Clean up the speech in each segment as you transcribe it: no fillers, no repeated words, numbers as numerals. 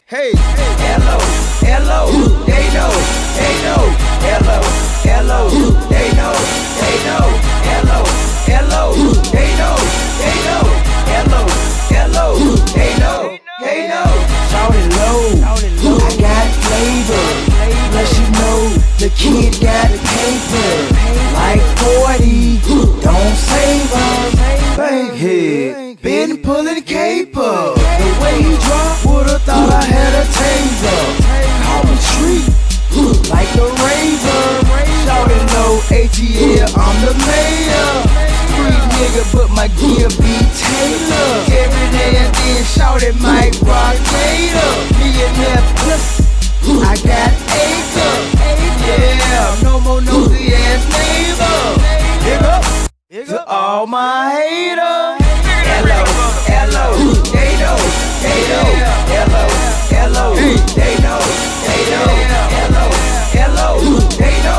Hey, hello, hello, they know, hello, hello, they know, hello, hello, they know, hello, hello, they know. Shout it low, I got flavor. Plus you know the kid got paper. Like 40, don't save her. Bankhead, been pulling caper. The way he dropped, would've thought I had a taser. Call me treat, like the razor. Shout it low, ATL, I'm the mayor. Street nigga, but my gear be Taylor. Every day and then shout it Mike Rock Gator. Millionaire plus, I got acre. Yeah, no more nosy ass neighbor. To all my haters. Hello, hello, they know, hello, hello, they know, hello, hello, they know,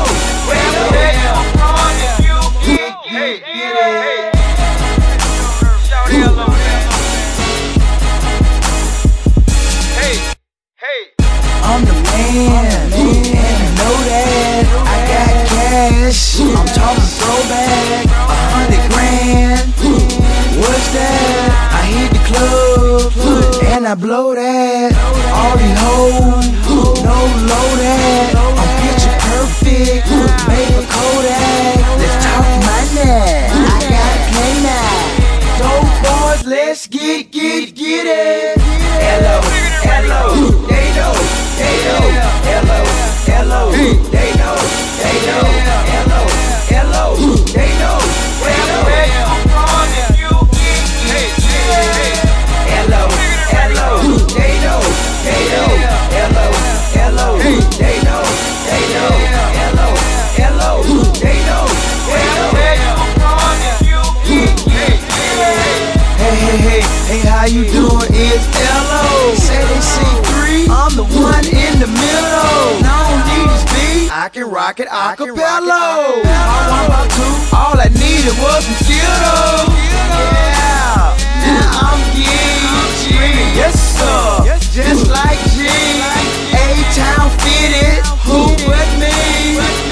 I'm the man, and you know that I got cash. I'm talking throwback, 100 grand. What's that? I hit the club and I blow that. All these hoes, no low that. I'm picture perfect, made for Kodak. Let's talk money, I got plenty. Dope boys, let's get it. hello, hello, they know, hello, hello, they know, hello, hello, they know, hello, hello, they know, hello, hello, they know, hello, hello, they know, Hey, how you doing? It's L.O. Say they see 3, I'm the one in the middle. I don't need this beat, I can rock it acapella. About 2, all I needed was some skill. Yeah, now I'm getting yes sir, just like G. A-Town fitted, who but me?